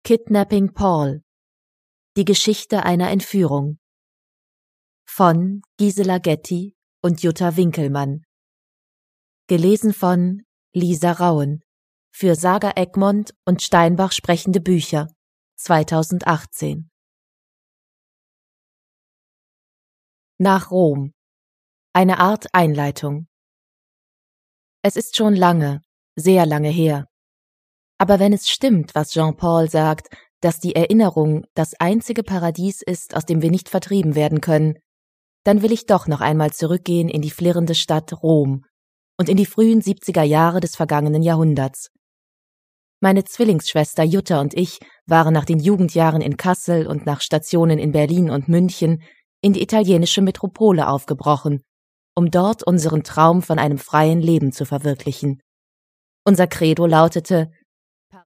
Kidnapping Paul. Die Geschichte einer Entführung. Von Gisela Getty und Jutta Winkelmann. Gelesen von Lisa Rauen. Für Saga Egmont und Steinbach sprechende Bücher. 2018. Nach Rom. Eine Art Einleitung. Es ist schon lange, sehr lange her. Aber wenn es stimmt, was Jean-Paul sagt, dass die Erinnerung das einzige Paradies ist, aus dem wir nicht vertrieben werden können, dann will ich doch noch einmal zurückgehen in die flirrende Stadt Rom und in die frühen 70er Jahre des vergangenen Jahrhunderts. Meine Zwillingsschwester Jutta und ich waren nach den Jugendjahren in Kassel und nach Stationen in Berlin und München in die italienische Metropole aufgebrochen, um dort unseren Traum von einem freien Leben zu verwirklichen. Unser Credo lautete: